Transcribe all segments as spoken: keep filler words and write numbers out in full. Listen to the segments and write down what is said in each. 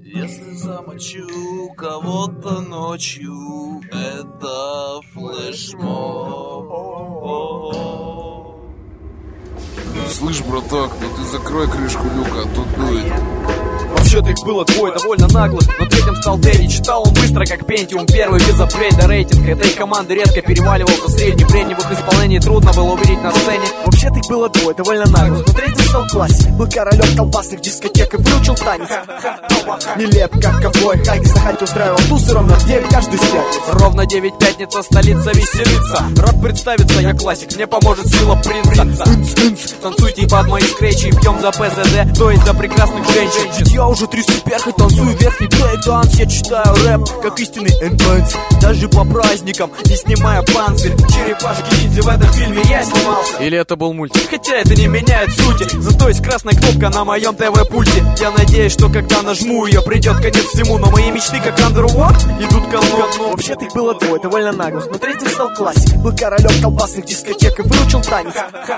Если замочу кого-то ночью, это флешмоб. Слышь, браток, ну ты закрой крышку люка, а тут дует. Вообще-то их было двое, довольно наглых, но третьим стал Дэдди. Читал он быстро, как Пентиум, первый без апгрейда рейтинг. Этой команды редко переваливал за средний. Бредни в их исполнении трудно было увидеть на сцене. Вообще-то их было двое, довольно наглых, но третий стал классик. Был королем колбасных дискотек и выучил танец. Нелеп, как ковбой, Хайгис на хате устраивал тусы ровно в девять каждый пятниц. Ровно девять пятница, столица веселится. Рад представиться, я классик, мне поможет сила принца. Танцуйте под мои скретчи, пьем за ПЗД, то есть за прекрасных женщин. Я уже трясу перх и танцую верхний брейк-данс. Я читаю рэп, как истинный энбэнс. Даже по праздникам, не снимая панцирь. Черепашки-ниндзя, в этом фильме я снимался. Или это был мультик? Хотя это не меняет сути. Зато есть красная кнопка на моем ТВ-пульте. Я надеюсь, что когда нажму ее, придет конец всему. Но мои мечты, как Underworld, идут ко дну. Вообще-то их было двое, довольно наглых, но третий стал классик. Был королем колбасных дискотек и выучил танец.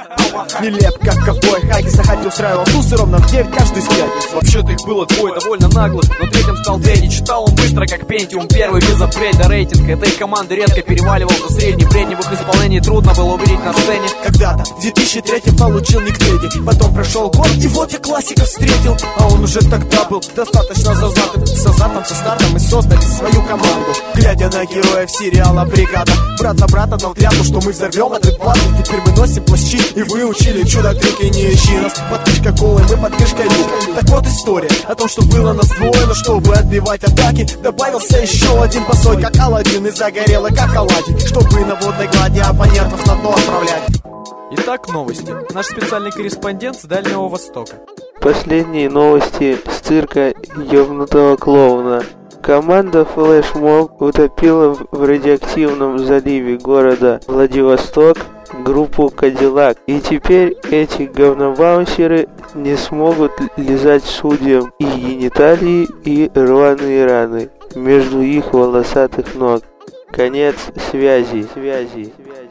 Нелеп, как ковбой, Хайгис на хате устраивал тусы ровно в девять каждый пятниц. Вообще-то их было двое, довольно наглых, но третьим стал Дэдди. Читал он быстро, как Пентиум, первый без апгрейда рейтинг. Этой команды редко переваливал за средний. Бредни в их исполнении трудно было увидеть на сцене. Когда-то в две тысячи третьем получил ник Дэдди. Потом прошел год, и вот я классика встретил. А он уже тогда был достаточно зазнатым. С азартом, со стартом мы создали свою команду. Глядя на героев сериала «Бригада», брат за брата дал клятву, что мы взорвем этот батл. Теперь мы носим плащи и выучили чудо-трюки. Не ищи нас под крышкой колы, мы под крышкой люка. Так вот история о том, что было нас двое, но чтобы отбивать атаки, добавился еще один босой, как Аладдин, и загорелый, как оладьи, чтобы на водной глади оппонентов на дно отправлять. Итак, новости. Наш специальный корреспондент с Дальнего Востока. Последние новости с цирка ёбнутого клоуна. Команда флешмоб утопила в радиоактивном заливе города Владивосток группу Кадиллак. И теперь эти говнобаунсеры не смогут лизать судьям и гениталии, и рваные раны между их волосатых ног. Конец связи. связи. связи.